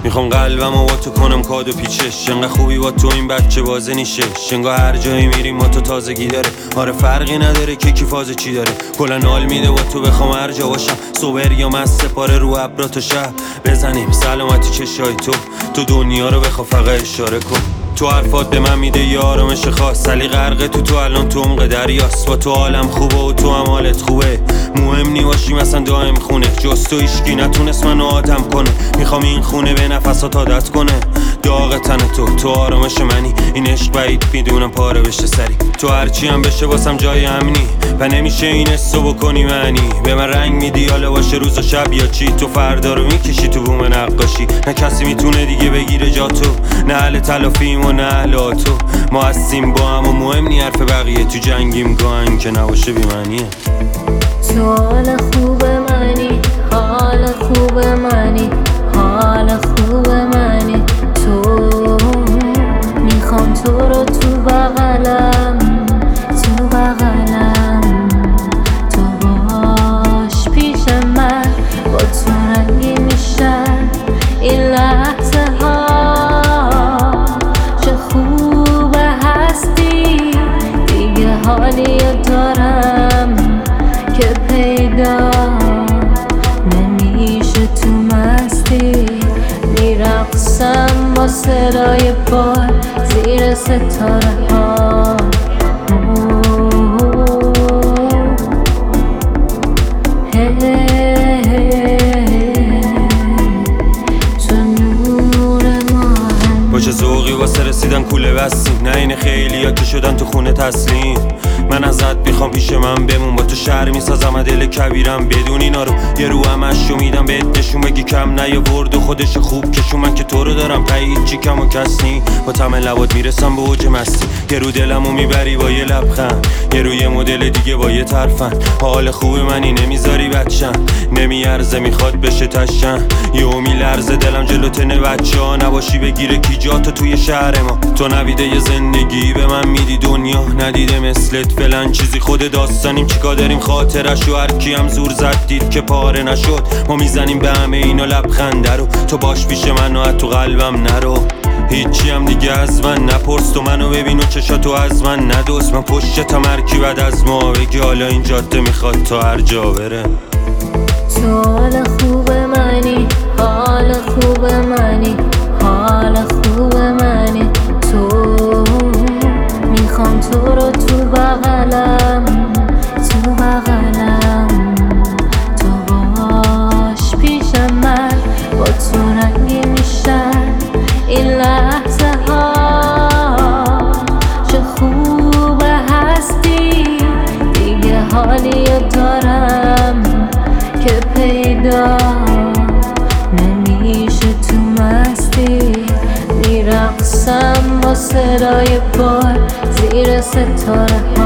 میخوام قلبمو با تو کنم کادو پیچش، انقدر خوبی با تو این بچه بازه نیشش. انگار هر جایی میریم ما تو تازگی داره، آره فرقی نداره که کی فاز چی داره. کلا حال میده با تو بخوام هر جا باشم، صبر یا مست سپاره رو ابرا تا شب بزنیم سلامتی چشای تو دنیا رو بخوا فقط اشاره کن. تو حرفات به من میده یه آرامش خاص، علی غرقه تو الان تو عمق دریاست. با تو حالم خوبه و تو هم حالت خوبه، مهم نی باشیم اصلا دائم خونه. جز تو هیچکی نتونست منو آدم کنه، میخوام این خونه به نفسات عادت کنه. داغ تن تو آرامش منی، این عشق بعید میدونم پاره بشه سری. تو هرچی هم بشه واسم جای امنی و نمیشه این حسو بکنی معنی. به من رنگ میدی حالا باشه روز و شب یا چی، تو فردا رو میکشی تو بوم نقاشی. نه کسی میتونه دیگه بگیره جا تو، نه اهل تلافیم و نه اهل تو. ما هستیم با هم و مهم نی حرف بقیه، تو جنگیم گاهن که نباشه بی‌معنیه. تو حال خوب منی، حال خوب منی، حال خوب منی. تو میخوام تو رو تو بغلم، تو بغلم. تو باش پیش من، با تو رنگی میشن این لحظه ها. چه خوب هستی دیگه، حالی دارم که پیدا نمیشه. تو مستی میرقصم با صدای پای زیر ستاره ها. تو نور ماه، با چه ذوقی واسه رسیدن کوله بستیم، نه این خیلی ها که شدن تو خونه تسلیم. من ازت میخوام پیش من بمون، با تو شهر میسازم دل کبیرم. بدون اینا رو یه رو همش رو میدم بهت نشون، بگی کم نیاورد و خودش خوب کشون. من که تو رو دارم تایی چی کم و کس نی، با طعم لبات میرسم به اوج مستی. یه رو دلمو میبری با یه لبخند، یه رو یه مدل دیگه با یه ترفن. حال خوب منی نمیذاری بچن، نمیارزه میخواد بشه تشن. یهو میلرزه دلم جلوتن بچه ها، نباشی بگیره کی جاتو توی شهر ما. تو نویده یه زندگی به من میدی، دنیا ندیده مثلت فلان چیزی. خود داستانیم چیکار داریم خاطرش و هر کی هم زور زد دید که پاره نشد. ما میزنیم به همه اینا لبخنده رو، تو باش پیش من و تو قلبم نرو. هیچی هم دیگه از من نپرس، تو منو ببین و چشاتو از من ندوس. من پشت تا مرکی بعد از ما بگی حالا این جاده میخواد تا هر جا بره. تو حال خوب منی، حال خوب منی، حال خوب منی. تو میخوام تو رو تو بغلم، تو بغلم. تو باش پیش من، با تو رنگی میشن این لحظه ها. چه خوب هستی دیگه، حالی دارم که پیدا نمیشه. تو مستی میرقصم با صدای پای زیر ستاره ها.